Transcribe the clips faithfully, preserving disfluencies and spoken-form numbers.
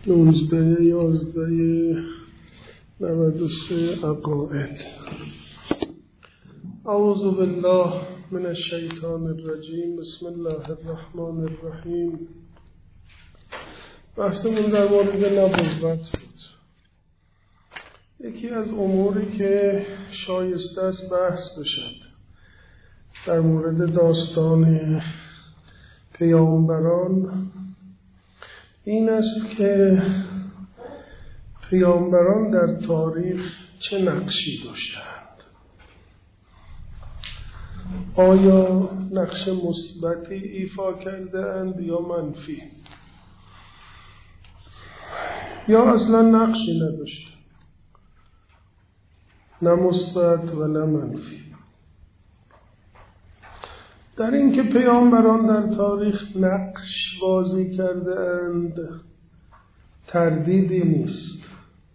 نوزده یازده نود و سه عقائد. اعوذ بالله من الشیطان الرجیم. بسم الله الرحمن الرحیم. بحثمون در مورد نبوت بود. یکی از اموری که شایسته است بحث بشد در مورد داستان پیامبران این است که پیامبران در تاریخ چه نقشی داشتند. آیا نقش مثبتی ایفا کرده اند یا منفی، یا اصلا نقشی نداشته، نه مثبت و نه منفی. در این که پیامبران در تاریخ نقش بازی کرده اند تردیدی نیست.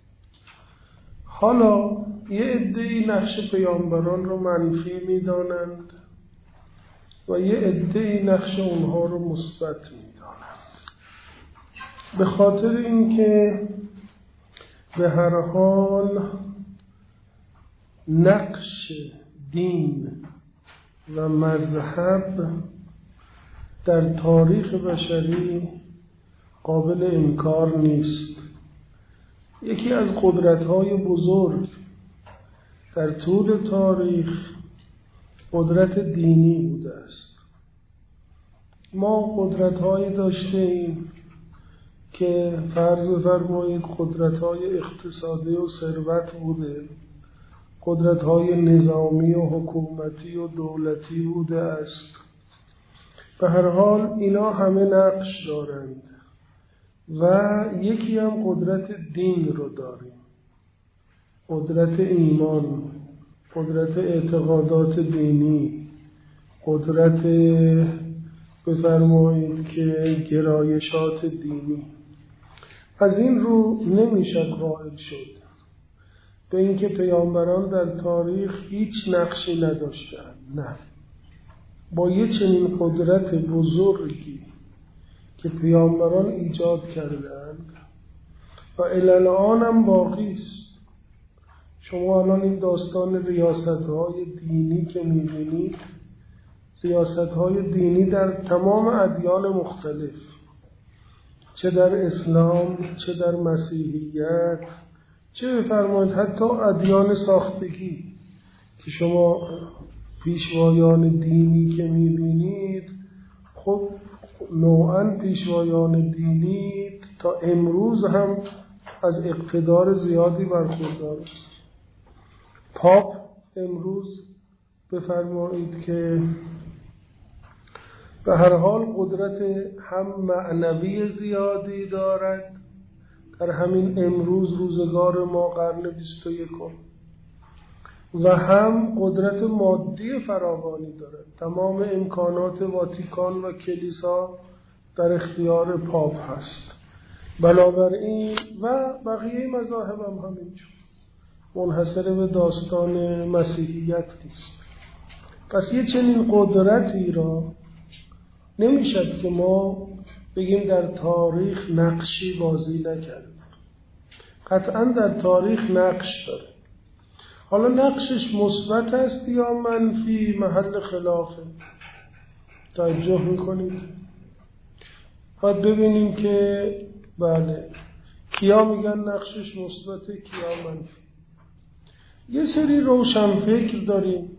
حالا یه عده‌ای نقش پیامبران رو منفی می‌دانند و یه عده‌ای نقش اونها رو مثبت می‌دانند، به خاطر اینکه به هر حال نقش دین و مذهب در تاریخ بشری قابل انکار نیست. یکی از قدرت‌های بزرگ در طول تاریخ قدرت دینی بوده است. ما قدرت‌هایی داشتیم که فرض بفرمایید قدرت‌های اقتصادی و ثروت بوده، قدرت‌های نظامی و حکومتی و دولتی بوده است. به هر حال اینا همه نقش دارند و یکی هم قدرت دین رو داریم، قدرت ایمان، قدرت اعتقادات دینی، قدرت بفرمایید که گرایشات دینی. از این رو نمیشه قائل شد به اینکه پیامبران در تاریخ هیچ نقشی نداشتند. نه، با یه چنین قدرت بزرگی که پیامبران ایجاد کردند و الان هم باقی است. شما الان این داستان ریاست‌های دینی که می‌بینید، ریاست‌های دینی در تمام ادیان مختلف، چه در اسلام، چه در مسیحیت، چه بفرمایید حتی ادیان ساختگی که شما پیشوایان دینی که می‌بینید، خب نوعاً پیشوایان دینی تا امروز هم از اقتدار زیادی برخوردار است. پاپ امروز بفرمایید که به هر حال قدرت هم معنوی زیادی دارد در همین امروز روزگار ما قرن بیست و یکم، و هم قدرت مادی فراوانی دارد. تمام امکانات واتیکان و کلیسا در اختیار پاپ هست. بنابراین و بقیه مذاهب هم همینجور، منحصر به داستان مسیحیت نیست. پس یه چنین قدرتی را نمیشد که ما بگیم در تاریخ نقشی بازی نکرد. قطعا در تاریخ نقش داره. حالا نقشش مثبت است یا منفی محل خلافه. توجه میکنید؟ باید ببینیم که بله کیا میگن نقشش مثبته، کیا منفی. یه سری روشنفکر داریم،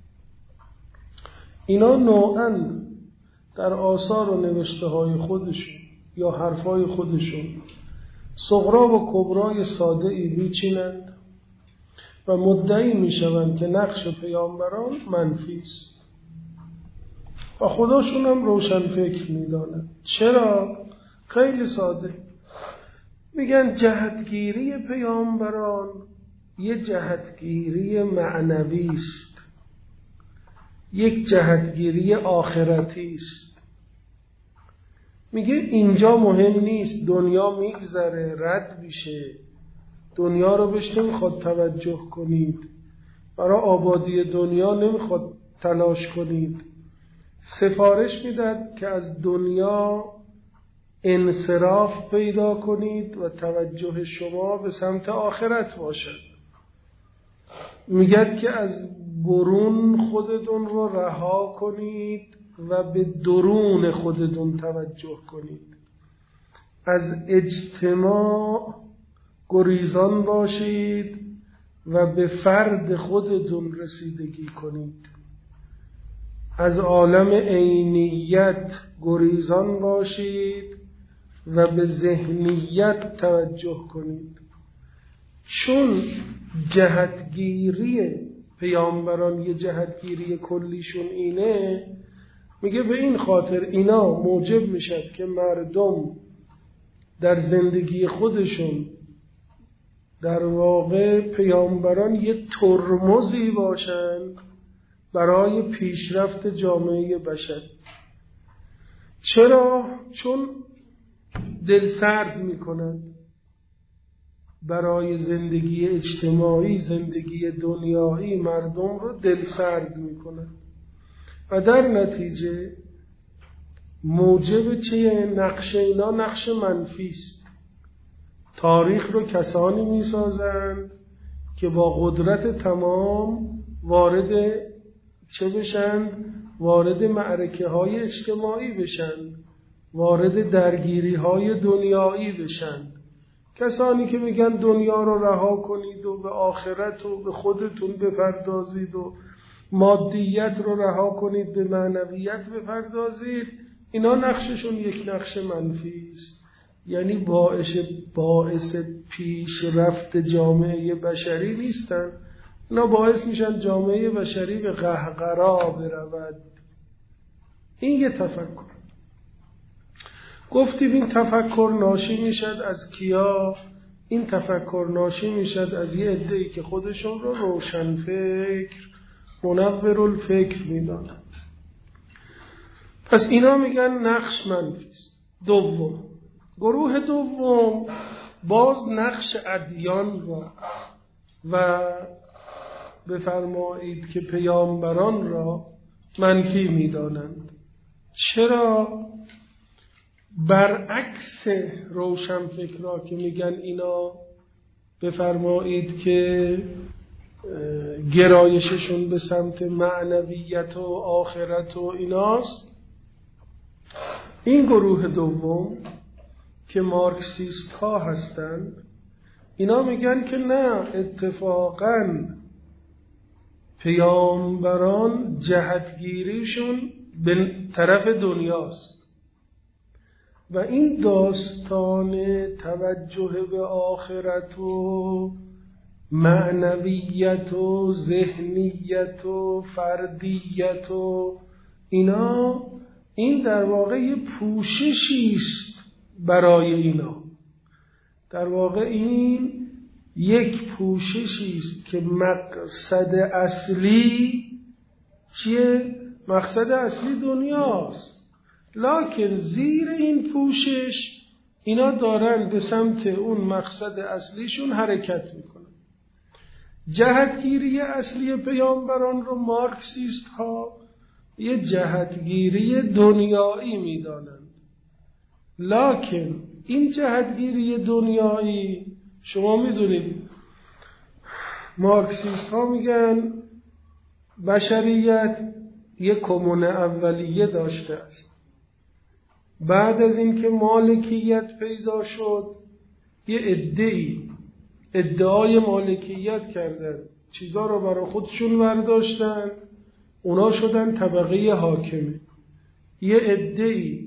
اینا نوعاً در آثار و نوشته های خودشون یا حرفای خودشون صغرا و کبرای ساده ای میچینند و مدعی میشوند که نقش پیامبران منفی است و خداشون هم روشن فکر میدانند. چرا؟ خیلی ساده. میگن جهتگیری پیامبران یه جهتگیری معنوی است، یک جهتگیری آخرتی است. میگه اینجا مهم نیست، دنیا میگذره رد میشه، دنیا رو بهش نمیخواد توجه کنید، برای آبادی دنیا نمیخواد تلاش کنید. سفارش میداد که از دنیا انصراف پیدا کنید و توجه شما به سمت آخرت باشد. میگد که از برون خودتون رو رها کنید و به درون خودتون توجه کنید. از اجتماع گریزان باشید و به فرد خودتون رسیدگی کنید. از عالم عینیت گریزان باشید و به ذهنیت توجه کنید. چون جهتگیری پیامبران یه جهتگیری کلیشون اینه، میگه به این خاطر اینا موجب میشد که مردم در زندگی خودشون در واقع پیامبران یه ترمزی باشن برای پیشرفت جامعه بشر. چرا؟ چون دل سرد میکنن برای زندگی اجتماعی، زندگی دنیایی مردم رو دل سرد میکنن و در نتیجه موجب چه نقش اینا نقش منفی است. تاریخ رو کسانی میسازند که با قدرت تمام وارد چه بشن؟ وارد معرکه های اجتماعی بشن، وارد درگیری های دنیایی بشن. کسانی که میگن دنیا رو رها کنید و به آخرت و به خودتون بپردازید و مادیت رو رها کنید به معنویت بپردازید، اینا نقششون یک نقش منفی است. یعنی باعث باعث پیشرفت جامعه بشری نیستن. اینا باعث میشن جامعه بشری به قهقرا برود. این یه تفکر. گفتیم این تفکر ناشی میشد از کیا؟ این تفکر ناشی میشد از یه عده‌ای که خودشون رو روشن فکر، منور الفکر میدانند. پس اینا میگن نقش منفی است. دوم، گروه دوم باز نقش ادیان را و بفرمایید که پیامبران را منفی میدانند. چرا؟ برعکس روشنفکرها که میگن اینا بفرمایید که گرایششون به سمت معنویت و آخرت و ایناست، این گروه دوم که مارکسیست ها هستند، اینا میگن که نه، اتفاقاً پیامبران جهتگیریشون به طرف دنیاست و این داستان توجه به آخرت و معنویت و ذهنیت و فردیت و اینا، این در واقع یه پوششی است برای اینا. در واقع این یک پوششی است که مقصد اصلی چیه؟ مقصد اصلی دنیاست. لکن زیر این پوشش اینا دارن به سمت اون مقصد اصلیشون حرکت میکنن. جهتگیری اصلی پیامبران رو مارکسیست ها یه جهتگیری دنیایی میدانند. لکن این جهتگیری دنیایی، شما میدونید مارکسیست ها میگن بشریت یک کمون اولیه داشته است. بعد از اینکه مالکیت پیدا شد یه عده‌ای ادعای مالکیت کردن، چیزا رو برای خودشون برداشتن، اونا شدن طبقه حاکمه. یه عده‌ای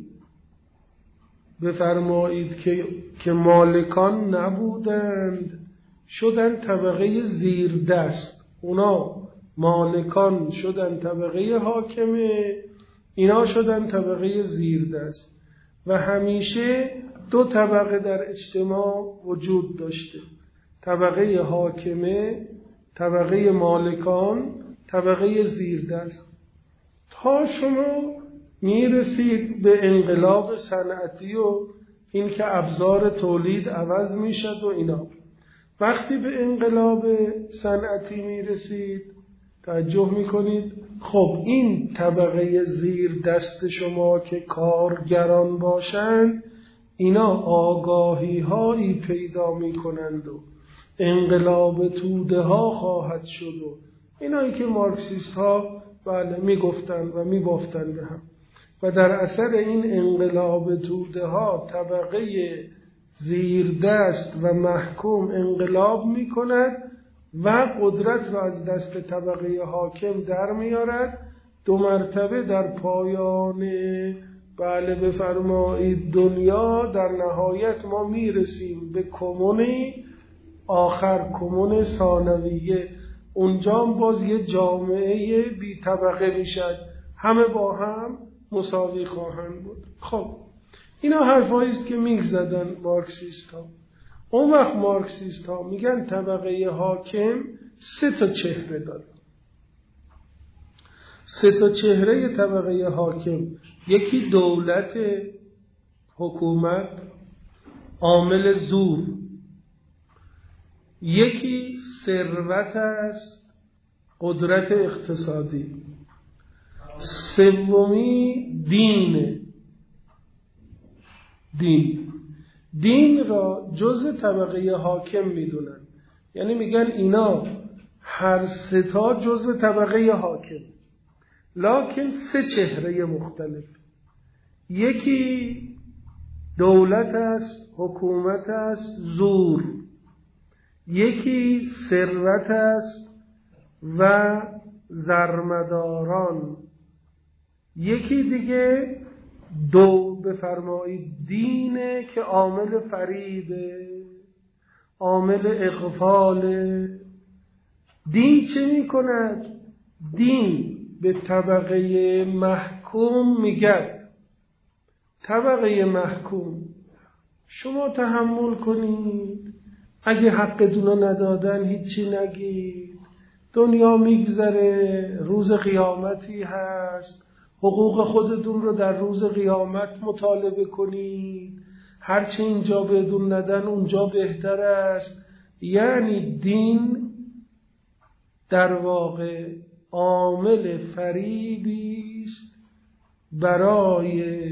بفرمایید که که مالکان نبودند، شدن طبقه زیر دست. اونا مالکان شدن طبقه حاکمه، اینا شدن طبقه زیر دست. و همیشه دو طبقه در اجتماع وجود داشته، طبقه حاکمه، طبقه مالکان، طبقه زیر دست. تا شما میرسید به انقلاب صنعتی و این که ابزار تولید عوض میشد و اینا. وقتی به انقلاب صنعتی میرسید توجه میکنید، خب این طبقه زیر دست شما که کارگران باشند، اینا آگاهی هایی پیدا می کنند و انقلاب توده ها خواهد شد و اینایی که مارکسیست ها بله می گفتند و می بافتند به هم. و در اثر این انقلاب توده ها طبقه زیردست و محکوم انقلاب می کند و قدرت را از دست طبقه حاکم در میارد. دو مرتبه در پایان بله بفرمایید دنیا در نهایت ما میرسیم به کمونی آخر، کمون ثانویه. اونجا باز یه جامعه بی طبقه میشد، همه با هم مساوی خواهند بود. خب اینا حرفایی است که میزدن مارکسیست ها. اون وقت مارکسیست ها میگن طبقه حاکم سه تا چهره داره. سه تا چهره طبقه حاکم: یکی دولت، حکومت، عامل زور. یکی ثروت است، قدرت اقتصادی. سومی دینه، دین. دین را جزء طبقه حاکم میدونن، یعنی میگن اینا هر سه تا جزء طبقه حاکم، لکن سه چهره مختلف. یکی دولت است، حکومت است، زور. یکی ثروت است و زرمداران. یکی دیگه دو بفرمایید دینه که عامل فریبه، عامل اغفاله. دین چه می کند؟ دین به طبقه محکوم میگه طبقه محکوم شما تحمل کنید، اگه حقتون رو ندادن هیچی نگید، دنیا میگذره، روز قیامتی هست، حقوق خودتون رو در روز قیامت مطالبه کنید، هرچی اینجا بدون ندن اونجا بهتر است. یعنی دین در واقع عامل فریبی است برای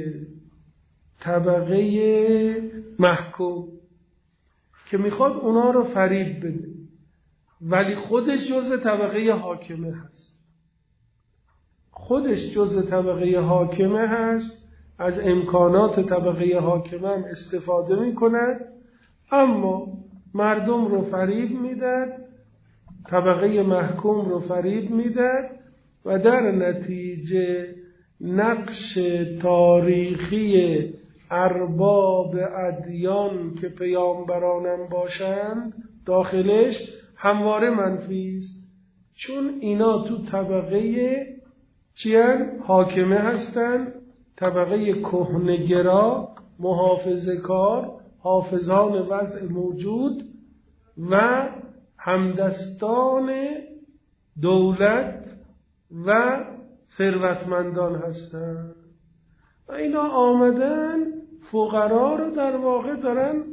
طبقه محکوم که میخواد اونا رو فریب بده، ولی خودش جزء طبقه حاکمه هست. خودش جزء طبقه حاکمه هست، از امکانات طبقه حاکمه هم استفاده میکند، اما مردم رو فریب میدن، طبقه محکوم رو فریب میدن و در نتیجه نقش تاریخی ارباب ادیان که پیامبرانم باشند داخلش همواره منفی است، چون اینا تو طبقه چیان حاکمه هستند، طبقه کهنگرا، محافظه‌کار، حافظان وضع موجود و همدستان دولت و ثروتمندان هستند. و اینا آمدن فقرا رو در واقع دارن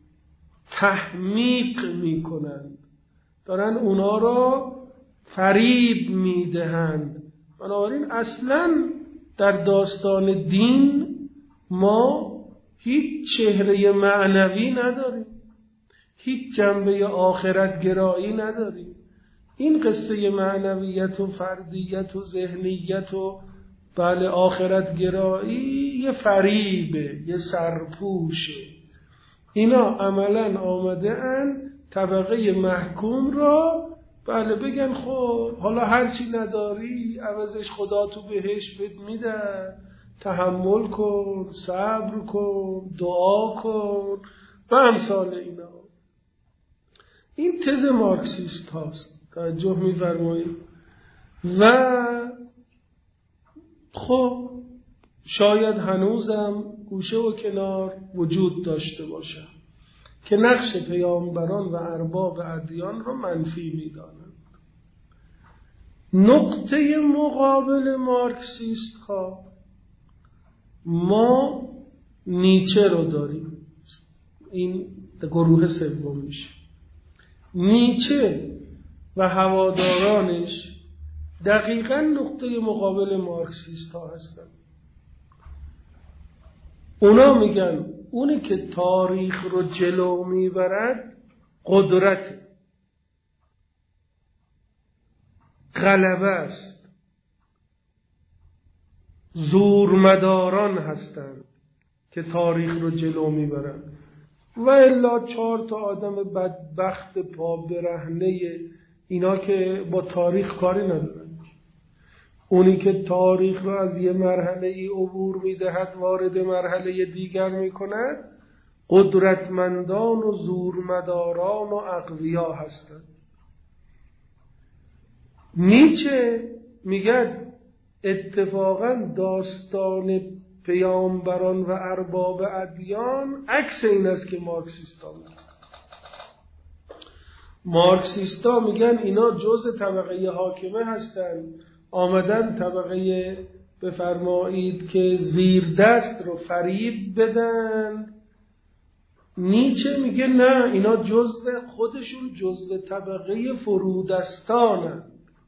تحمیق میکنن، دارن اونا رو فریب میدهند. بنابراین اصلا در داستان دین ما هیچ چهره معنوی نداریم، هیچ جنبه آخرت گرایی نداریم. این قصه معنویت و فردیت و ذهنیت و بله آخرت گرایی یه فریبه، یه سرپوشه. اینا عملا آمده ان طبقه محکوم را بله بگن خب حالا هرچی نداری عوضش خدا تو بهش بهت میده، تحمل کن، صبر کن، دعا کن و امثال اینا. این تز مارکسیست هاست، توجه می‌فرمایید. و خب شاید هنوزم گوشه و کنار وجود داشته باشه که نقش پیامبران و ارباب ادیان رو منفی می‌دانند. نقطه مقابل مارکسیست ها ما نیچه رو داریم، این گروه سوم میشه. نیچه و هوادارانش دقیقاً نقطه مقابل مارکسیست ها هستن. اونا میگن اونی که تاریخ رو جلو میبرد قدرت، غلبه است، زورمداران هستند که تاریخ رو جلو میبرند. و الا چهار تا آدم بدبخت پا برهنه اینا که با تاریخ کاری ندارن. اونی که تاریخ رو از یه مرحله ای عبور میدهد وارد مرحله دیگر میکند قدرتمندان و زورمداران و اقویا هستند. نیچه میگه اتفاقا داستان پیامبران و ارباب ادیان عکس این است که مارکسیستا میگن. مارکسیستا میگن اینا جزء طبقه حاکمه هستن، آمدن طبقه بفرمایید که زیر دست رو فریب بدن. نیچه میگه نه، اینا جزء خودشون جزء طبقه فرودستانن،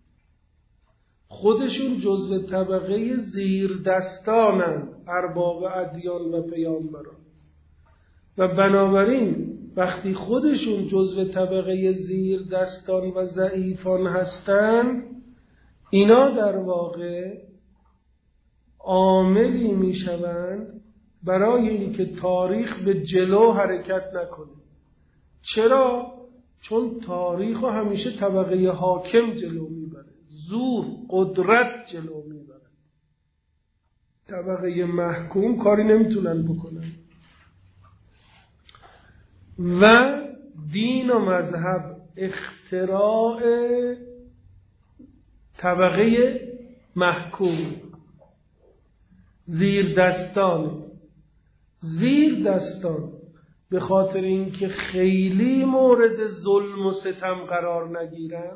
خودشون جزء طبقه زیر دستانن، ارباب ادیان و پیامبران. و بنابراین وقتی خودشون جزء طبقه زیر دستان و ضعیفان هستند، اینا در واقع عاملی میشوند برای اینکه تاریخ به جلو حرکت نکنه. چرا؟ چون تاریخ رو همیشه طبقه حاکم جلو میبره، زور، قدرت جلو میبره. طبقه محکوم کاری نمیتونن بکنن. و دین و مذهب اختراع طبقه محکوم، زیر دستان. زیر دستان به خاطر اینکه خیلی مورد ظلم و ستم قرار نگیرن،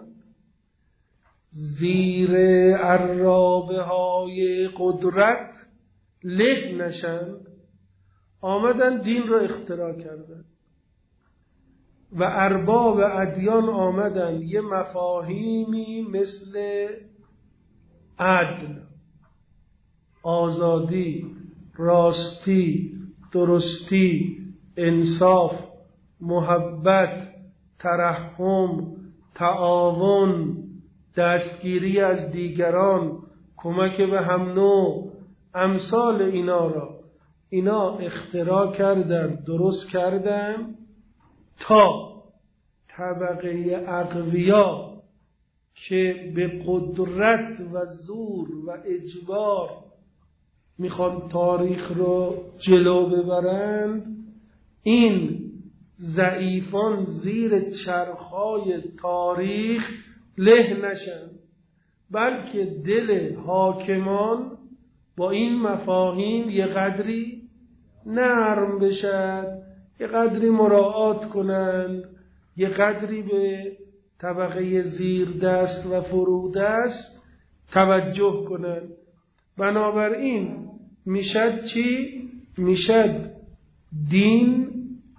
زیر عرابه های قدرت له نشن، آمدن دین را اختراع کردن. و ارباب ادیان آمدن یه مفاهیمی مثل عدل، آزادی، راستی، درستی، انصاف، محبت، ترحم، تعاون، دستگیری از دیگران، کمک به هم نوع، امثال اینا را اینا اختراع کردن، درست کردن تا طبقه اقویا که به قدرت و زور و اجبار میخوان تاریخ رو جلو ببرند، این ضعیفان زیر چرخهای تاریخ له نشن، بلکه دل حاکمان با این مفاهیم یه قدری نرم بشد، یه قدری مراعات کنند، یه قدری به طبقه زیر دست و فرودست توجه کنند. بنابراین میشد چی؟ میشد دین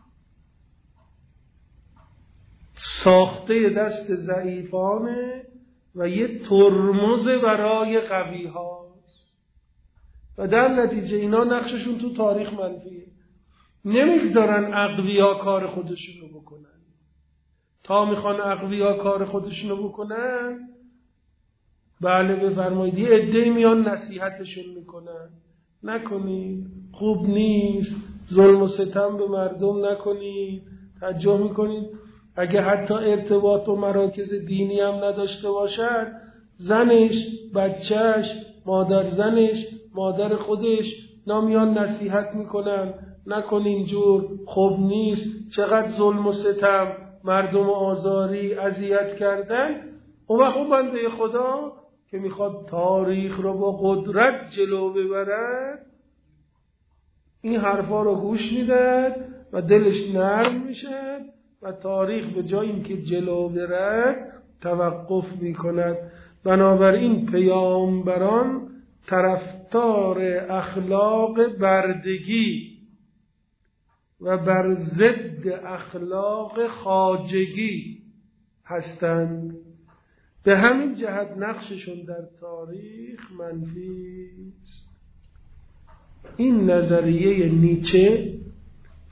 ساخته دست ضعیفانه و یه ترمز برای قوی هاست و در نتیجه اینا نقششون تو تاریخ منفیه. نمیگذارن اقویا کار خودشونو بکنن. تا میخوان اقویا کار خودشونو بکنن، بله بفرمایید یه عده‌ای میان نصیحتشون میکنن، نکنید، خوب نیست، ظلم و ستم به مردم نکنید، توجه میکنید اگه حتی ارتباط و مراکز دینی هم نداشته باشن، زنش، بچهش، مادر زنش، مادر خودش نامیان نصیحت میکنن، نکن اینجور، خوب نیست، چقدر ظلم و ستم، مردم آزاری، اذیت کردن. اون وقت اون بنده خدا که میخواد تاریخ رو با قدرت جلو ببرد، این حرفا رو گوش میدن و دلش نرم میشه و تاریخ به جای اینکه جلو برد توقف میکند. بنابراین پیامبران طرفدار اخلاق بردگی و بر ضد اخلاق خواجگی هستند. به همین جهت نقششون در تاریخ منفی است. این نظریه نیچه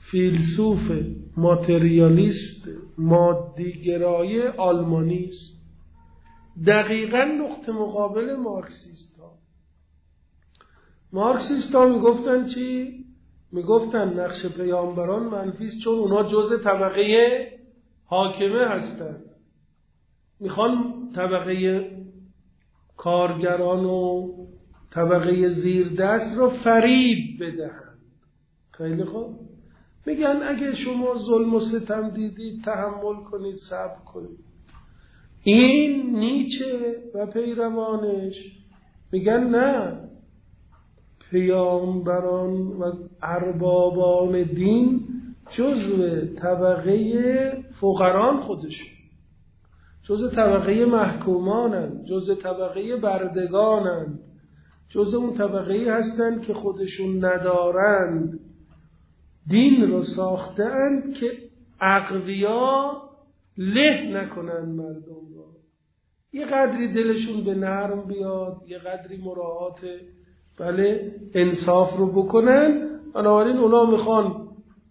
فیلسوف ماتریالیست مادیگرای آلمانی است، دقیقاً نقطه مقابل مارکسیست ها. مارکسیست ها میگفتن چی؟ میگفتن نقش پیامبران منفی است چون اونا جزء طبقه حاکمه هستن، میخوان طبقه کارگران و طبقه زیر دست رو فریب بدهند. خیلی خوب، میگن اگه شما ظلم و ستم دیدید تحمل کنید، صبر کنید. این نیچه و پیروانش میگن نه، پیامبران و اربابان دین جزو طبقه فقران خودشون، جزو طبقه محکومانند، جزو طبقه بردگانند، جزو اون طبقه هستند که خودشون ندارند، دین رو ساخته اند که اقویا له نکنن مردم رو، یه قدری دلشون به نرم بیاد، یه قدری مراعات بله انصاف رو بکنن. بنابراین اونا میخوان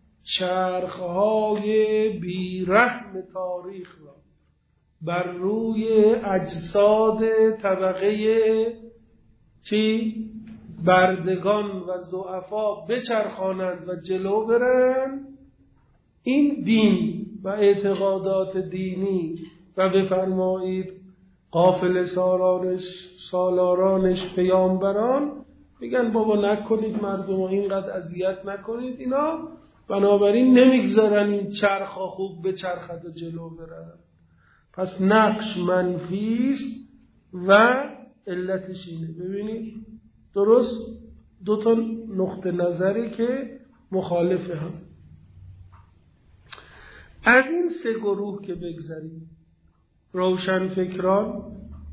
چرخهای بیرحم تاریخ را بر روی اجساد طبقه چی؟ بردگان و ضعفا بچرخانند و جلو برن. این دین و اعتقادات دینی و بفرمایید قافله سالارانش سالارانش پیامبران میگن بابا نکنید مردم اینقدر اذیت نکنید اینا، بنابراین نمیگذارن این چرخا خوب به چرخد و جلو برن. پس نقش منفی است و علتش اینه. ببینید درست دو تا نقطه نظری که مخالفه هم. از این سه گروه که بگذاریم، روشنفکران،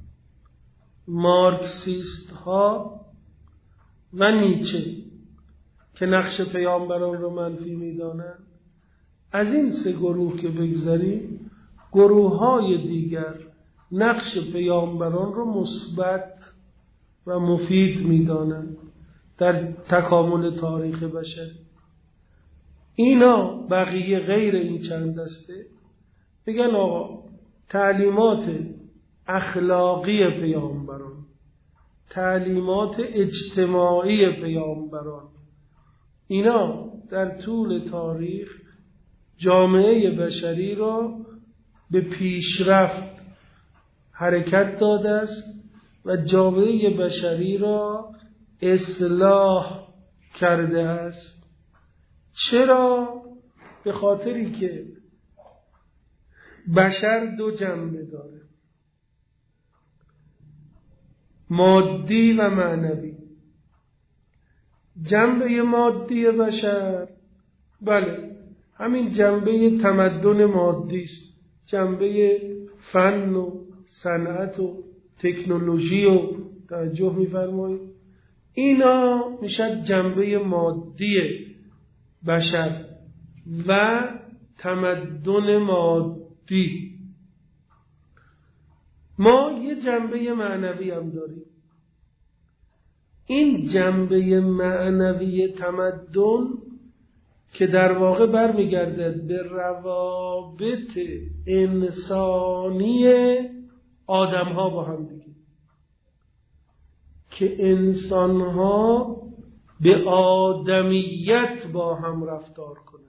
مارکسیست ها و نیچه که نقش پیامبران رو منفی میدانند، از این سه گروه که بگذاریم، گروه های دیگر نقش پیامبران رو مثبت و مفید میدانند در تکامل تاریخ بشری. اینا بقیه غیر این چند دسته میگن آقا تعلیمات اخلاقی پیامبران، تعلیمات اجتماعی پیامبران، اینا در طول تاریخ جامعه بشری را به پیشرفت حرکت داده است و جامعه بشری را اصلاح کرده است. چرا؟ به خاطری که بشر دو جنبه داره، مادی و معنوی. جنبه مادی بشر بله همین جنبه تمدن مادی است، جنبه فن و صنعت و تکنولوژی و توجه می‌فرمایید، اینا میشه جنبه مادی بشر و تمدن مادی. ما یه جنبه معنوی هم داریم. این جنبه معنوی تمدن که در واقع برمیگردد به روابط انسانی آدم ها با هم دیگه، که انسان ها به آدمیت با هم رفتار کنند،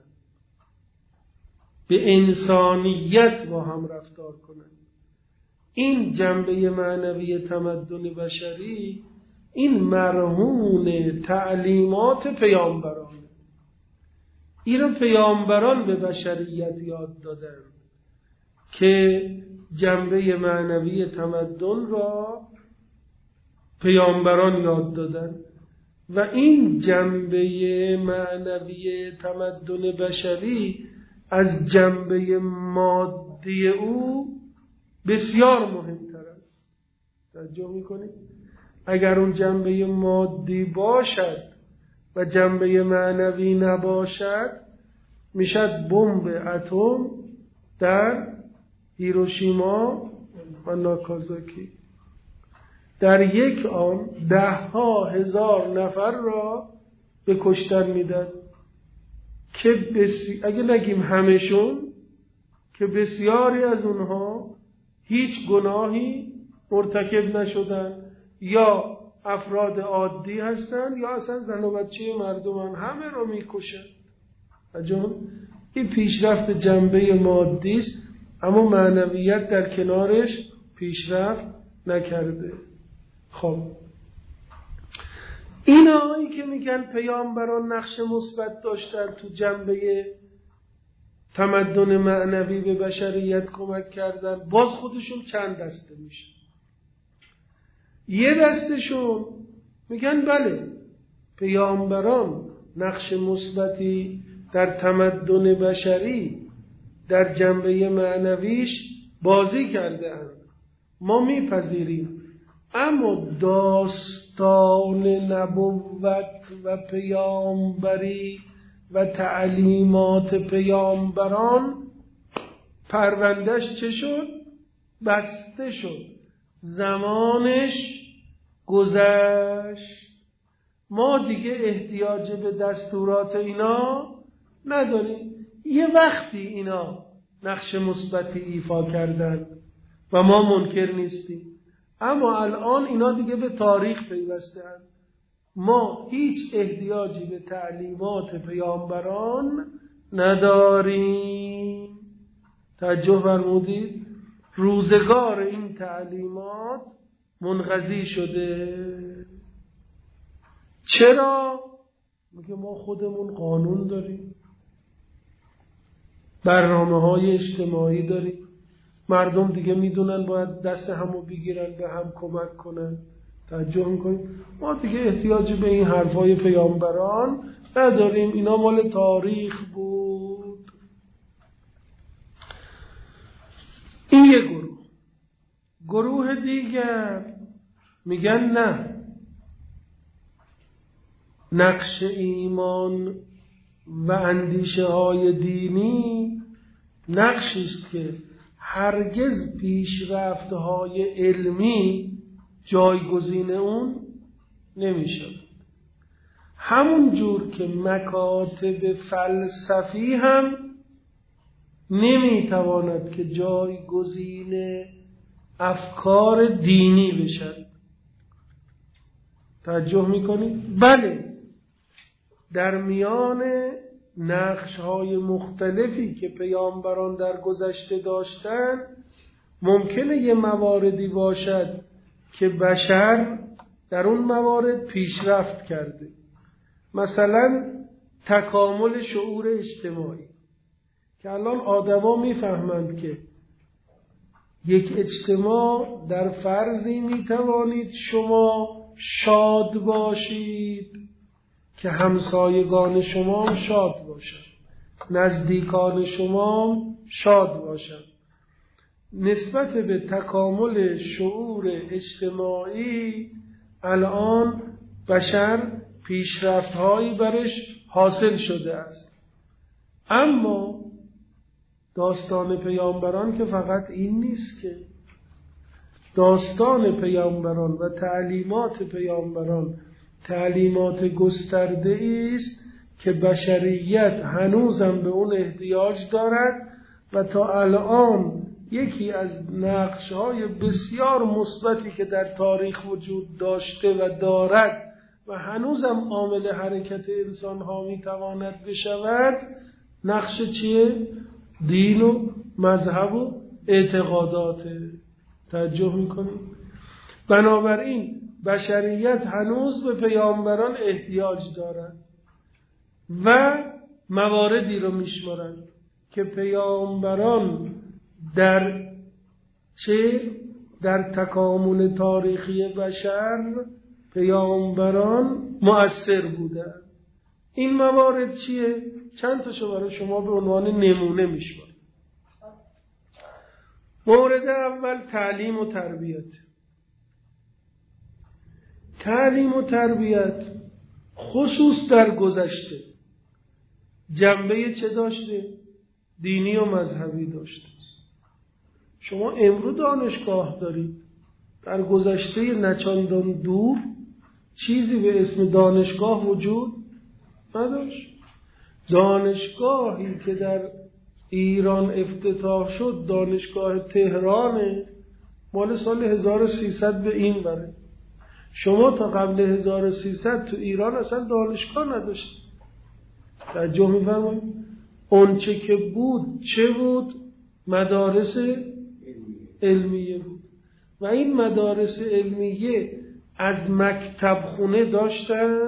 به انسانیت با هم رفتار کنند. این جنبه معنوی تمدن بشری این مرهون تعلیمات پیامبران، این پیامبران به بشریت یاد دادن که جنبه معنوی تمدن را پیامبران یاد دادن و این جنبه معنوی تمدن بشری از جنبه مادی او بسیار مهمتر است. توجه میکنید؟ اگر اون جنبه مادی باشد و جنبه معنوی نباشد، میشد بمب اتم در هیروشیما و ناکازاکی در یک آن ده ها هزار نفر را به کشتن میداد. که بسی... اگه نگیم همشون، که بسیاری از اونها هیچ گناهی مرتکب نشدن، یا افراد عادی هستن، یا اصلا زن و بچه مردمن، همه رو میکشن. اجون این پیشرفت جنبه مادی است، اما معنویت در کنارش پیشرفت نکرده. خب اینایی که میگن پیامبران نقش مثبت داشتن تو جنبه تمدن معنوی به بشریت کمک کردن، باز خودشون چند دسته میشه. یه دستشون میگن بله پیامبران نقش مثبتی در تمدن بشری در جنبه معنویش بازی کرده اند، ما میپذیریم، اما داستان نبوت و پیامبری و تعلیمات پیامبران پروندهش چه شد؟ بسته شد، زمانش گذشت، ما دیگه احتیاج به دستورات اینا نداریم. یه وقتی اینا نقش مثبتی ایفا کردن و ما منکر نیستیم، اما الان اینا دیگه به تاریخ پیوسته‌اند، ما هیچ احتیاجی به تعلیمات پیامبران نداریم. توجه فرمودید؟ روزگار این تعلیمات منقضی شده. چرا؟ میگه ما خودمون قانون داریم، برنامه‌های اجتماعی داریم، مردم دیگه میدونن باید دست همو بگیرن، به هم کمک کنن. توجه میکنیم؟ ما دیگه احتیاجی به این حرفای پیامبران نداریم، اینا مال تاریخ بود. این یه گروه. گروه دیگر میگن نه، نقش ایمان و اندیشه های دینی نقشی است که هرگز پیشرفت‌های علمی جایگزین اون نمیشه. همون جور که مکاتب فلسفی هم نمیتواند که جایگزین افکار دینی بشد. توجه میکنید؟ بله، در میان نقش‌های مختلفی که پیامبران در گذشته داشتن ممکنه یه مواردی باشد که بشر در اون موارد پیشرفت کرده، مثلا تکامل شعور اجتماعی، که الان آدما میفهمند که یک اجتماع در فرضی میتوانید شما شاد باشید که همسایگان شما هم شاد باشند، نزدیکان شما هم شاد باشند. نسبت به تکامل شعور اجتماعی الان بشر پیشرفت‌هایی برش حاصل شده است. اما داستان پیامبران که فقط این نیست، که داستان پیامبران و تعلیمات پیامبران تعلیمات گسترده است که بشریت هنوزم به اون احتیاج دارد و تا الان یکی از نقش‌های بسیار مثبتی که در تاریخ وجود داشته و دارد و هنوزم عامل حرکت انسان‌ها می‌تواند بشود، نقش چیه؟ دین و مذهب و اعتقادات. توجه می‌کنید؟ بنابراین بشریت هنوز به پیامبران احتیاج دارد و مواردی رو میشمارند که پیامبران در چه؟ در تکامل تاریخی بشر پیامبران مؤثر بودند. این موارد چیه؟ چند تاشو برای شما به عنوان نمونه میشمارم. مورد اول تعلیم و تربیت. تعلیم و تربیت خصوص در گذشته جنبه چه داشته؟ دینی و مذهبی داشته. شما امروز دانشگاه دارید، در گذشته نچندان دور چیزی به اسم دانشگاه وجود نداشت. دانشگاهی که در ایران افتتاح شد دانشگاه تهرانه، مال سال هزار و سیصد به این بره. شما تا قبل هزار و سیصد تو ایران اصلا دانشگاه نداشت. توجه می‌فرمایید؟ اون چه که بود چه بود؟ مدارس علمیه بود و این مدارس علمیه از مکتب خونه داشتن،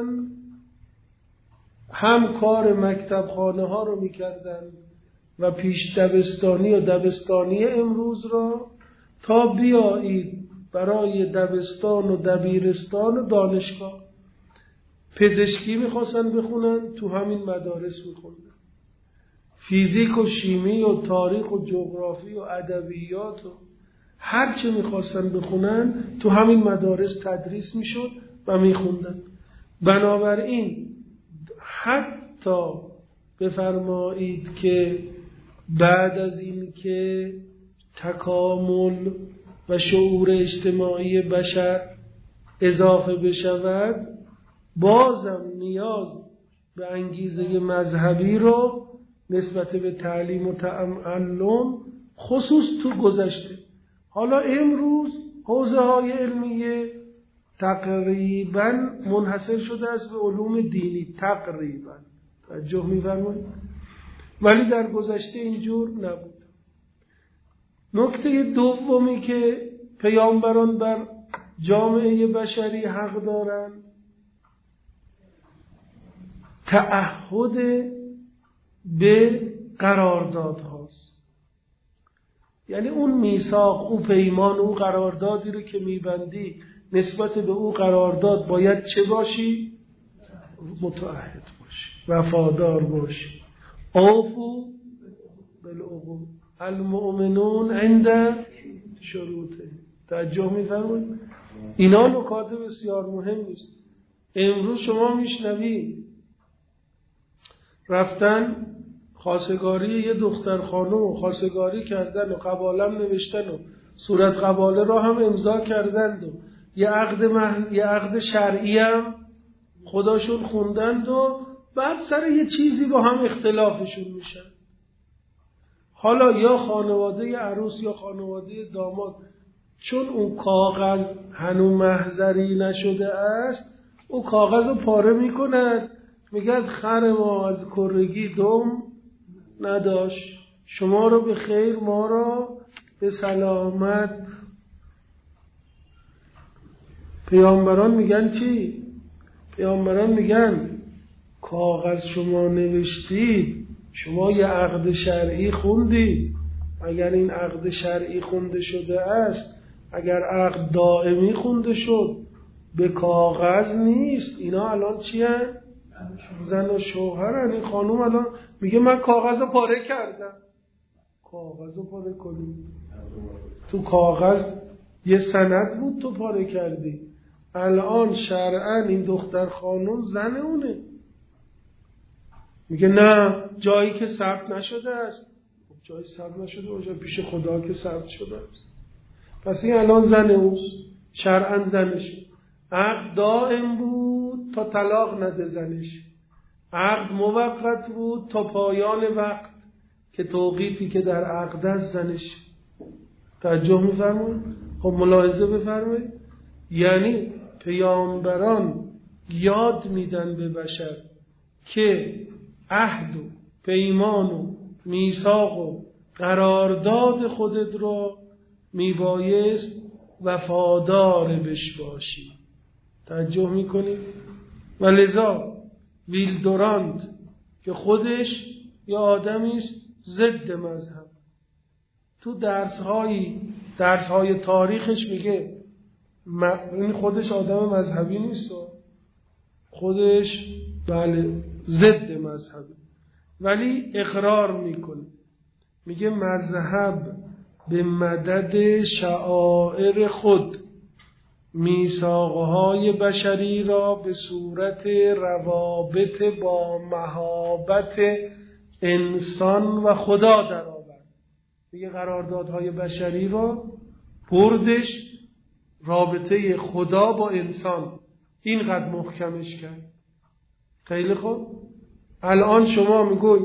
هم کار مکتب خانه ها رو میکردن و پیش دبستانی و دبستانی امروز را، تا بیایید برای دبستان و دبیرستان و دانشگاه. پزشکی میخواستن بخونن، تو همین مدارس میخوندن. فیزیک و شیمی و تاریخ و جغرافی و ادبیات و هر چه میخواستن بخونن تو همین مدارس تدریس میشد و میخوندن. بنابراین حتی بفرمایید که بعد از این که تکامل و شعور اجتماعی بشر اضافه بشود، بازم نیاز به انگیزه مذهبی رو نسبت به تعلیم و تعلم خصوص تو گذشته. حالا امروز حوزه های علمیه تقریبا منحصر شده است به علوم دینی، تقریبا. توجه می‌فرمایید؟ ولی در گذشته اینجور نبود. نکته دومی که پیامبران بر جامعه بشری حق دارند، تعهد به قرارداد هاست. یعنی اون میثاق، او پیمان، او قراردادی رو که میبندی نسبت به او قرارداد باید چه باشی؟ متعهد باشی، وفادار باشی. اوفو بالعقود، المؤمنون عند شروطه. توجه می‌فرمایید؟ اینا نکات بسیار مهمی است. امروز شما میشنوید رفتن خواستگاری یه دختر خانم و خواستگاری کردن و قبالم نوشتن و صورت قباله را هم امضا کردند و یه عقد محض، یه عقد شرعی هم خداشون خوندند و بعد سر یه چیزی با هم اختلافشون میشن. حالا یا خانواده عروس یا خانواده داماد، چون اون کاغذ هنوز محضری نشده است، اون کاغذ رو پاره میکنند، میگن خر ما از کرگی دم نداشت، شما رو به خیر ما رو به سلامت. پیامبران میگن چی؟ پیامبران میگن کاغذ شما نوشتید، شما یه عقد شرعی خوندید، اگر این عقد شرعی خونده شده است، اگر عقد دائمی خونده شد به کاغذ نیست. اینا الان چی هست؟ زن و شوهرن. این خانوم الان میگه من کاغذ رو پاره کردم. کاغذ رو پاره کنی؟ تو کاغذ یه سند بود تو پاره کردی. الان شرعاً این دختر خانوم زن اونه. میگه نه، جایی که ثبت نشده است. جایی ثبت نشده باشه، پیش خدا که ثبت شده است. پس این الان زن اوست، شرعاً زنشه. عقد دائم بود تا طلاق نده زنش، عقد موقت بود تا پایان وقت که توقیتی که در عقد است زنش. توجه می‌فرمایید؟ خب ملاحظه بفرمایید. یعنی پیامبران یاد میدن به بشر که عهد و پیمان و میثاق و قرارداد خودت رو میبایست وفادار بش باشی. توجه میکنی؟ و لذا ویلدوراند که خودش یه آدمی است ضد مذهب، تو درس‌های درس‌های تاریخش میگه این خودش آدم مذهبی نیست، خودش بله ضد مذهبی، ولی اقرار میکنه، میگه مذهب به مدد شعائر خود میثاقهای بشری را به صورت روابط با مهابت انسان و خدا در آورد. میگه قراردادهای بشری را بردش رابطه خدا با انسان، اینقدر محکمش کرد. خیلی خوب. الان شما میگوی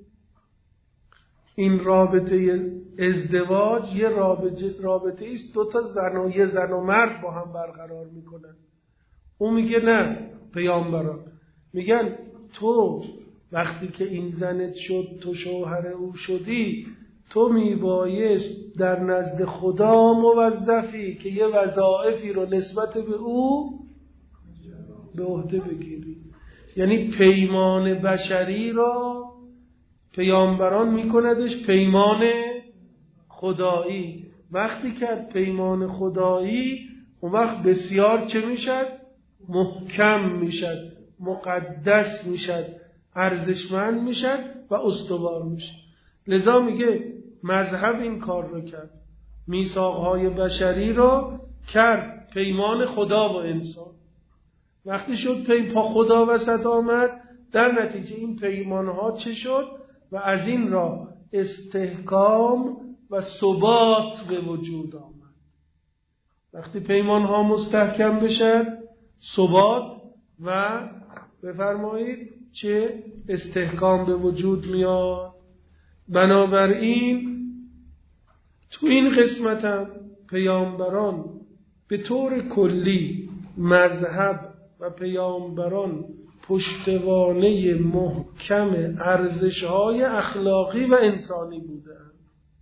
این رابطه ازدواج یه رابطه رابطه است دو تا زن و یه زن و مرد با هم برقرار میکنن. اون میگه نه، پیامبران میگن تو وقتی که این زنت شد تو شوهر او شدی، تو میبایست در نزد خدا موظفی که یه وظایفی رو نسبت به او به عهده بگیری. یعنی پیمان بشری را پیامبران میکندش پیمان خدایی. وقتی کرد پیمان خدایی، اون وقت بسیار چه میشد؟ محکم میشد، مقدس میشد، ارزشمند میشد و استوار میشد. لذا میگه مذهب این کار رو کرد، میثاقهای بشری رو کرد پیمان خدا با انسان. وقتی شد پی پا خدا وسط آمد، در نتیجه این پیمانها چه شد؟ و از این را استحکام و ثبات به وجود آمد. وقتی پیمانها مستحکم بشد، ثبات و بفرمایید چه استحکام به وجود میاد. بنابراین تو این قسمت هم پیامبران به طور کلی مذهب و پیامبران پشتوانه محکم ارزش‌های اخلاقی و انسانی بودند.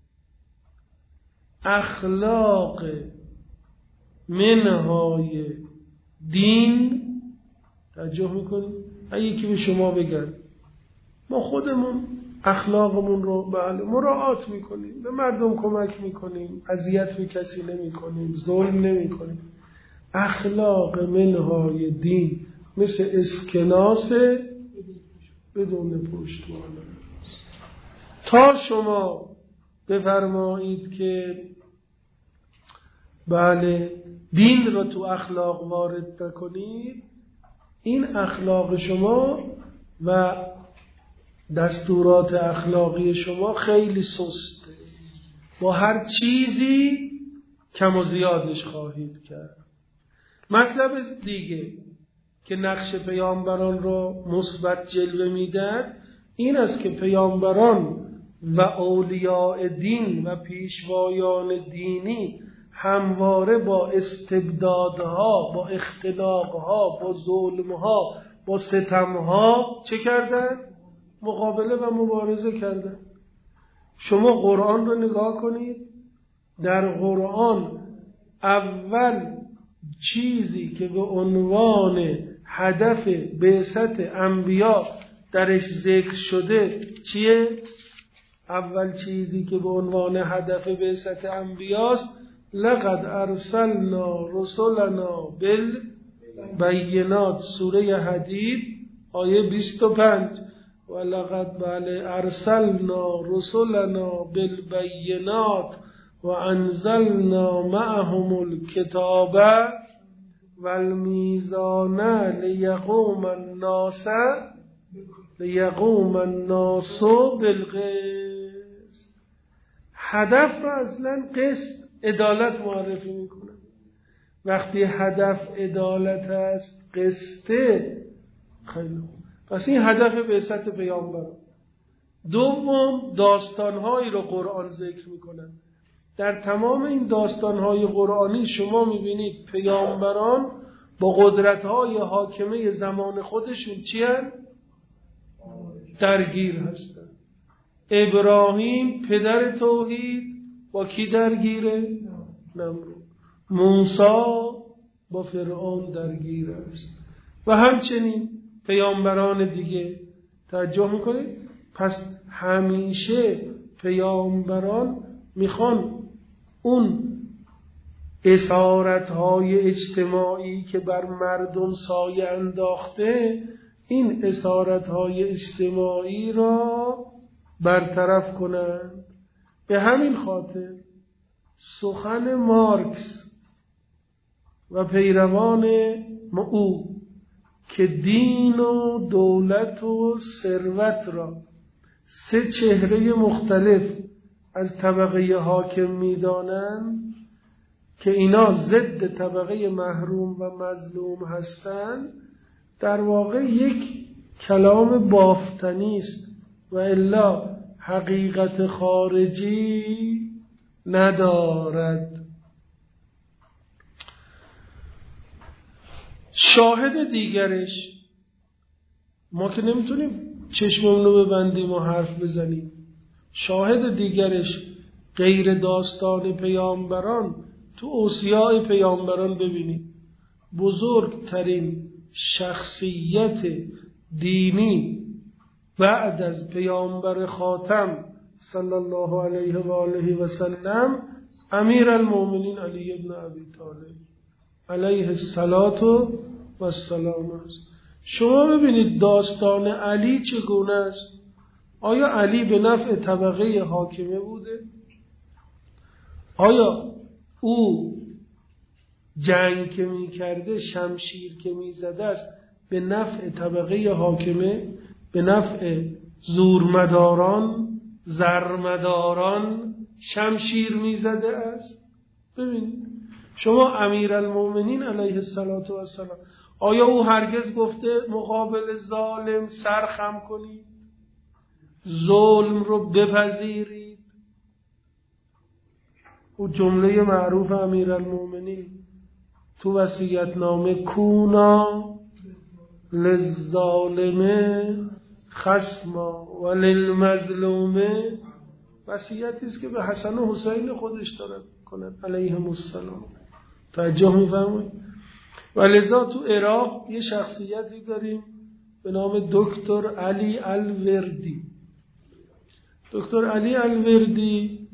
اخلاق منهای دین، توجه میکنید؟ اگه که به شما بگن ما خودمون اخلاقمون رو بله مراعات میکنیم، به مردم کمک میکنیم، اذیت به کسی نمیکنیم، ظلم نمیکنیم، اخلاق منهای دین مثل اسکناس بدون پشتوانه. تا شما بفرمایید که بله دین رو تو اخلاق وارد نکنید، این اخلاق شما و دستورات اخلاقی شما خیلی سسته، با هر چیزی کم و زیادش خواهید کرد. مطلب دیگه که نقش پیامبران رو مثبت جلوه میدن این است که پیامبران و اولیاء دین و پیشوایان دینی همواره با استبدادها، با اختلاقها، با ظلمها، با ستمها چه کردن؟ مقابله و مبارزه کردن. شما قرآن رو نگاه کنید، در قرآن اول چیزی که به عنوان هدف بعثت انبیا درش ذکر شده چیه؟ اول چیزی که به عنوان هدف بعثت انبیاست لقد ارسلنا رسلنا بالبینات، سوره حدید آیه بیست و پنج. و لقد بله ارسلنا رسلنا بالبینات و انزلنا معهم الکتاب والمیزان لیقوم الناس لیقوم الناس بالقسط. هدف را اصلا قسط عدالت معرفی میکنه. وقتی هدف عدالت است، قسطه، خیلی خوب، پس این هدف بعثت پیامبر. دوم داستانهایی رو قرآن ذکر میکنه. در تمام این داستانهای قرآنی شما میبینید پیامبران با قدرتهای حاکمه زمان خودشون چی هست؟ درگیر هستن. ابراهیم پدر توحید با کی درگیره؟ نمرود. موسی با فرعون درگیر است و همچنین پیامبران دیگه. توجه میکنید؟ پس همیشه پیامبران میخوان اون اسارت‌های اجتماعی که بر مردم سایه انداخته، این اسارت‌های اجتماعی را برطرف کنند. به همین خاطر سخن مارکس و پیروان او که دین و دولت و ثروت را سه چهره مختلف از طبقه حاکم می‌دانند که اینا ضد طبقه محروم و مظلوم هستند، در واقع یک کلام بافتنی است و الا حقیقت خارجی ندارد. شاهد دیگرش، ما که نمیتونیم چشممون رو ببندیم و حرف بزنیم، شاهد دیگرش غیر داستان پیامبران تو اوصیاء پیامبران ببینید. بزرگترین شخصیت دینی بعد از پیامبر خاتم صلی الله علیه و آله و سلم امیر المؤمنین علی بن ابی طالب علیه الصلاة و السلام است. شما ببینید داستان علی چگونه است. آیا علی به نفع طبقه حاکمه بوده؟ آیا او جنگ که می کرده، شمشیر که می زده است به نفع طبقه حاکمه، به نفع زورمداران، زرمداران شمشیر می زده است؟ ببینید شما امیرالمؤمنین علیه الصلاة و السلام، آیا او هرگز گفته مقابل ظالم سر خم کنید، ظلم رو بپذیرید؟ او جمله معروف امیرالمؤمنین تو وصیت‌نامه کونا للظالم خصما و للمظلوم، وصیتی است که به حسن و حسین خودش دارد کند علیهم السلام. توجه می‌فرمایید؟ و لذا تو عراق یه شخصیتی داریم به نام دکتر علی الوردی. دکتر علی الوردی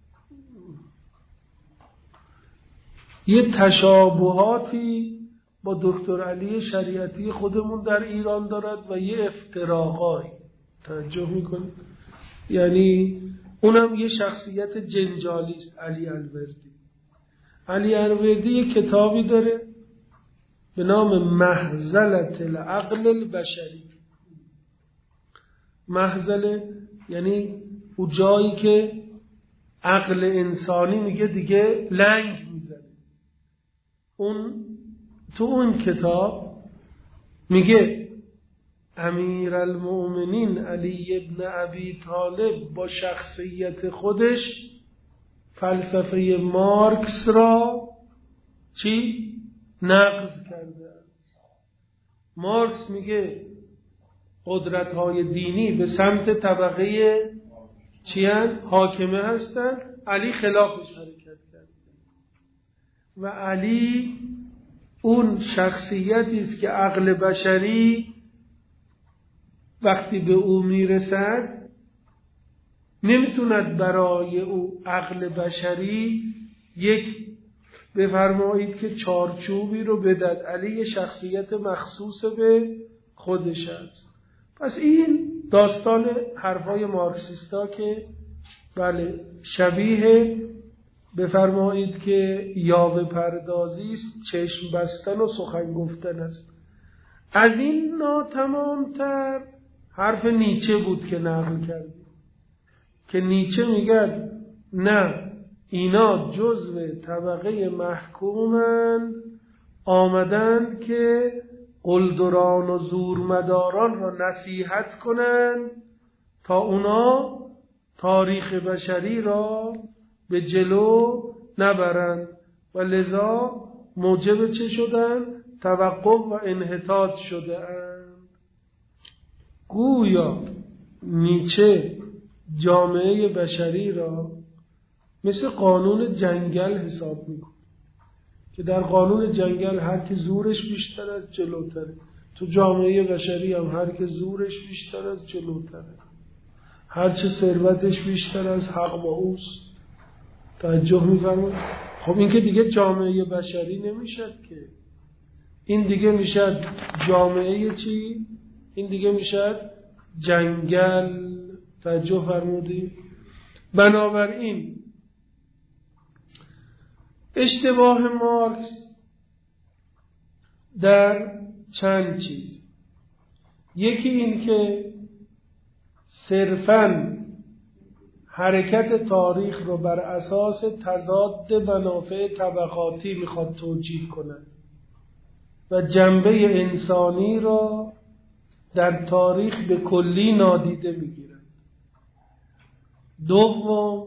یه تشابهاتی با دکتر علی شریعتی خودمون در ایران دارد و یه افتراقایی. توجه میکنید؟ یعنی اونم یه شخصیت جنجالی است. علی الوردی علی الوردی یه کتابی داره به نام مهزلة العقل البشری. مهزله یعنی اون جایی که عقل انسانی میگه دیگه لنگ میزنه. اون تو اون کتاب میگه امیرالمؤمنین علی ابن ابی طالب با شخصیت خودش فلسفه مارکس را چی؟ نقض کرده. مارکس میگه قدرت‌های دینی به سمت طبقه چیان؟ حاکمه هستن. علی خلافش حرکت کرد و علی اون شخصیتی است که عقل بشری وقتی به او میرسد نمیتوند برای او عقل بشری یک بفرمایید که چارچوبی رو بدهد. علی یه شخصیت مخصوص به خودش است. پس این داستان حرفای مارکسیستا که بله شبیه بفرمایید که یاوه پردازی است، چشم بستن و سخن گفتن است. از این ناتمامتر حرف نیچه بود که نقل کرد، که نیچه میگه نه اینا جزو طبقه محکومند، آمدن که قلدران و زورمداران را نصیحت کنند تا اونا تاریخ بشری را به جلو نبرند و لذا موجب چه شدن؟ توقف و انحطاط شده اند. گویا نیچه جامعه بشری را مثل قانون جنگل حساب میکنه که در قانون جنگل هر کی زورش بیشتر از جلوتره، تو جامعه بشری هم هر کی زورش بیشتر از جلوتره، هر چه ثروتش بیشتر از حق با اوست. توجه میفرمایید؟ خب این که دیگه جامعه بشری نمیشد که، این دیگه میشد جامعه چی؟ این دیگه میشد جنگل. توجه فرمودید؟ بنابراین اشتباه مارکس در چند چیز، یکی این که صرفاً حرکت تاریخ رو بر اساس تضاد منافع طبقاتی میخواد توجیه کنه و جنبه انسانی را در تاریخ به کلی نادیده میگیرند. دوم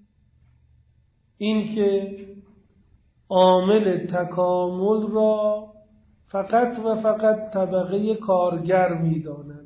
این که عامل تکامل را فقط و فقط طبقه کارگر میدانند.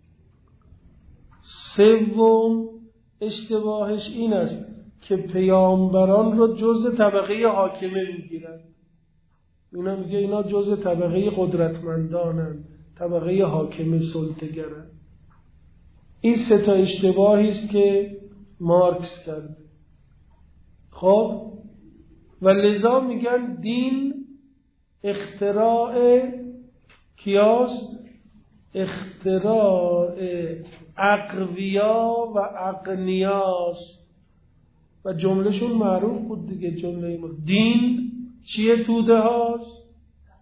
سوم اشتباهش این است که پیامبران را جزء طبقه حاکمه میگیرند. اینا میگه اینا جزء طبقه قدرتمندانند، طبقه حاکمه سلطه‌گرند. این سه تا اشتباهی است که مارکس کرد. خب و لذا میگن دین اختراع کیاست؟ اختراع اقویا و اغنیاست. و جملهشون معروف بود دیگه. جمله ما دین چیه؟ توده هاست،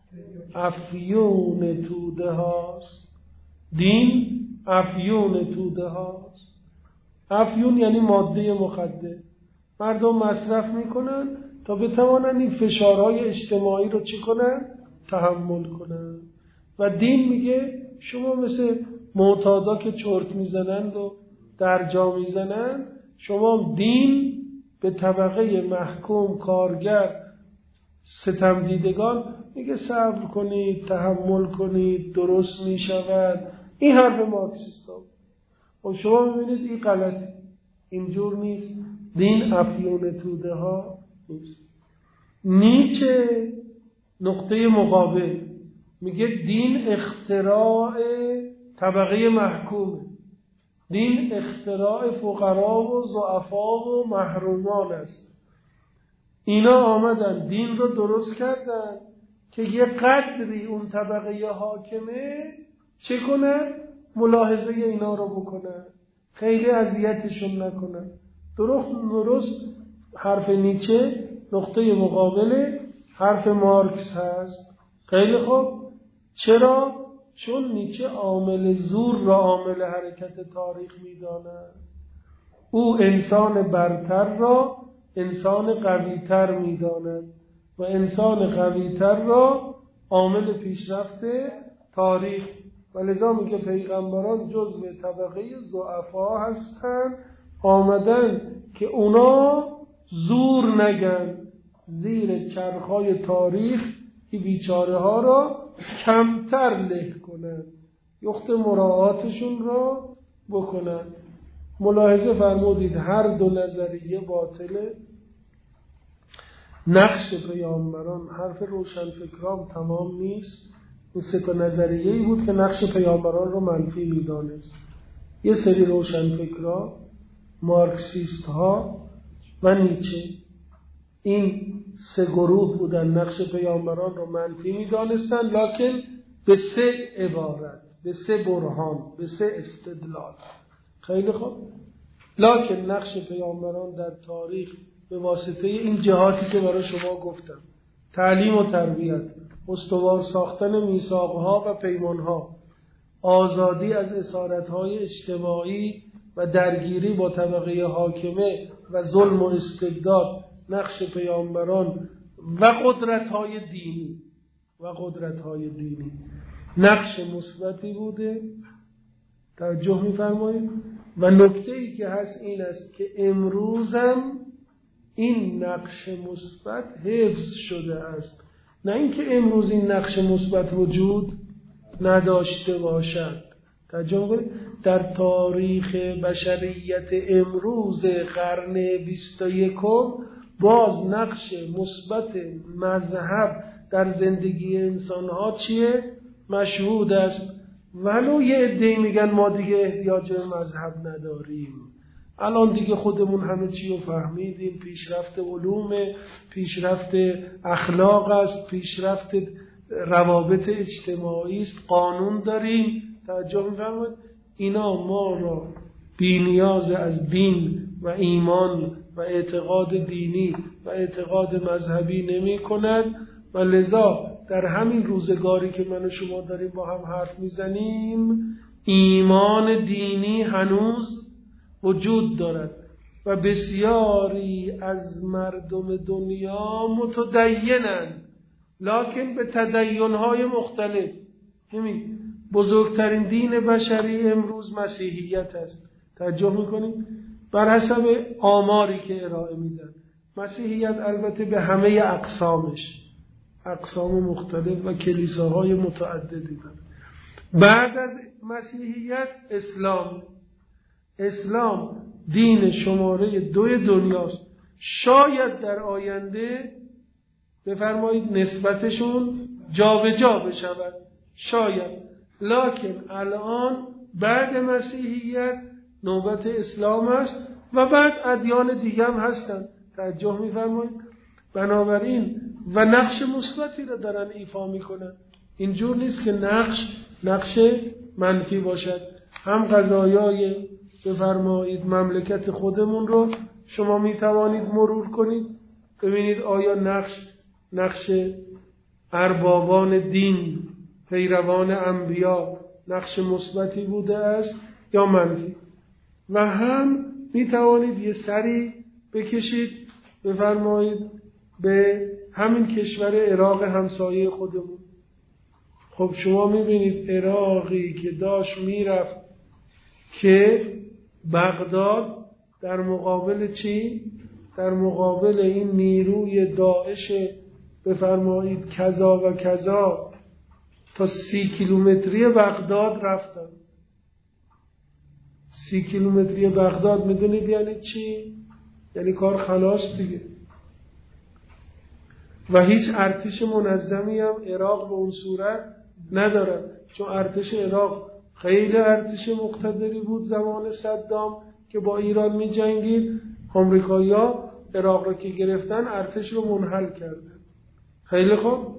افیون توده هاست. دین افیون توده هاست. افیون یعنی ماده مخدر. مردم مصرف میکنن تا بتوانن این فشارهای اجتماعی رو چی کنن؟ تحمل کنن. و دین میگه شما مثل معتادا که چرت میزنند و درجا میزنند، شما دین به طبقه محکوم کارگر ستم دیدگان میگه صبر کنید، تحمل کنید، درست میشود. این حرف مارکسیست ها. و شما میبینید این غلطه، اینجور نیست. دین افیون توده ها نیست. نیچه نقطه مقابل میگه دین اختراع طبقه محکومه. دین اختراع فقرا و ضعفا و محرومان است. اینا آمدن دین رو درست کردن که یه قدری اون طبقه حاکمه چه کنن؟ ملاحظه اینا رو بکنن، خیلی اذیتشون نکنن. درست درست حرف نیچه نقطه مقابل حرف مارکس هست. خیلی خوب. چرا؟ چون نیچه عامل زور را عامل حرکت تاریخ می‌داند. او انسان برتر را انسان قوی‌تر می‌داند و انسان قوی‌تر را عامل پیشرفت تاریخ. و لذا میگه پیغمبران جزو طبقه ضعفا هستند، آمدن که اونا زور نگن، زیر چرخهای تاریخ این بیچاره ها را کمتر له کنن، یخت مراعاتشون را بکنن. ملاحظه فرمودید هر دو نظریه باطله. نقش پیامبران، حرف روشنفکران تمام نیست. این سه تا نظریه‌ای بود که نقش پیامبران رو منفی می‌دانست. یه سری روشنفکران، مارکسیست ها و نیچه، این سه گروه بودن نقش پیامبران رو منفی می‌دانستن، لکن به سه عبارت، به سه برهان، به سه استدلال. خیلی خوب. لکن نقش پیامبران در تاریخ به واسطه این جهاتی که برای شما گفتم، تعلیم و تربیت، استوار ساختن میثاقها و پیمانها، آزادی از اسارت‌های اجتماعی و درگیری با طبقه حاکمه و ظلم و استبداد، نقش پیامبران و قدرت‌های دینی و قدرت‌های دینی نقش مثبتی بوده. توجه می‌فرمایید؟ و نکته‌ای که هست این است که امروزم این نقش مثبت حفظ شده است، نه اینکه امروز این نقش مثبت وجود نداشته باشد. توجه کنید، در تاریخ بشریت امروز قرن بیست و یکم باز نقش مثبت مذهب در زندگی انسان‌ها چیه؟ مشهود است. ولو یه عده‌ای میگن ما دیگه احتیاج به مذهب نداریم، الان دیگه خودمون همه چی رو فهمیدیم، پیشرفت علوم، پیشرفت اخلاق است، پیشرفت روابط اجتماعی است، قانون داریم. توجه می‌فرمایید؟ اینا ما را بی نیاز از دین و ایمان و اعتقاد دینی و اعتقاد مذهبی نمی کند. و لذا در همین روزگاری که من و شما داریم با هم حرف میزنیم، ایمان دینی هنوز وجود دارد و بسیاری از مردم دنیا متدینند، لکن به تدین‌های مختلف. همین بزرگترین دین بشری امروز مسیحیت است. توجه میکنید؟ بر حسب آماری که ارائه میدن مسیحیت البته به همه اقسامش، اقسام مختلف و کلیساهای متعددی داره. بعد از مسیحیت اسلام. اسلام دین شماره دوی دنیاست. شاید در آینده بفرمایید نسبتشون جابجا بشود، شاید، لکن الان بعد مسیحیت نوبت اسلام است و بعد ادیان دیگه هم هستن. توجه می‌فرمایید؟ بنابراین و نقش مثبتی رو دارن ایفا میکنن. اینجور نیست که نقش نقش منفی باشد. هم قضایای بفرمایید مملکت خودمون رو شما میتوانید مرور کنید، ببینید آیا نقش نقش اربابان دین، پیروان انبیا نقش مثبتی بوده است یا منفی. و هم میتوانید یه سری بکشید بفرمایید به همین کشور عراق همسایه خودمون. خب شما میبینید عراقی که داشت میرفت که بغداد در مقابل چی؟ در مقابل این نیروی داعش بفرمایید کذا و کذا تا سی کیلومتری بغداد رفتن. سی کیلومتری بغداد میدونید یعنی چی؟ یعنی کار خلاص دیگه. و هیچ ارتش منظمی هم عراق به اون صورت ندارد، چون ارتش عراق خیلی ارتش مقتدری بود زمان صدام که با ایران می جنگید. آمریکایی‌ها عراق را که گرفتن ارتش رو منحل کردن. خیلی خوب.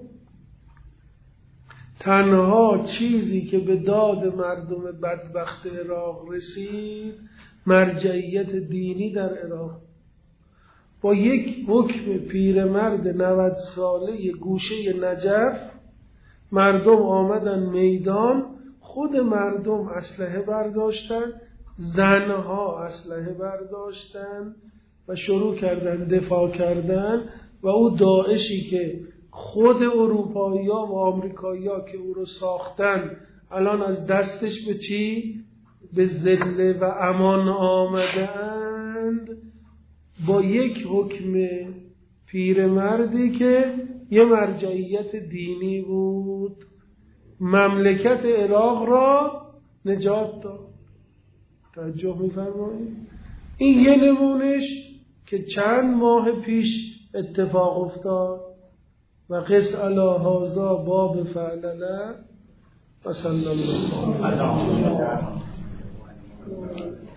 تنها چیزی که به داد مردم بدبخت عراق رسید مرجعیت دینی در عراق. با یک حکم پیرمرد نود ساله گوشه نجف مردم آمدن میدان، خود مردم اسلحه برداشتن، زنها اسلحه برداشتن و شروع کردن دفاع کردن و او داعشی که خود اروپایی‌ها و آمریکایی‌ها که او رو ساختن الان از دستش به چی؟ به ذله و امان آمدند. با یک حکم پیرمردی که یه مرجعیت دینی بود مملکت عراق را نجات داد. توجه می‌فرمایید؟ این یه نمونش که چند ماه پیش اتفاق افتاد و قس علی هذا باب فعلله و صلی الله علیه و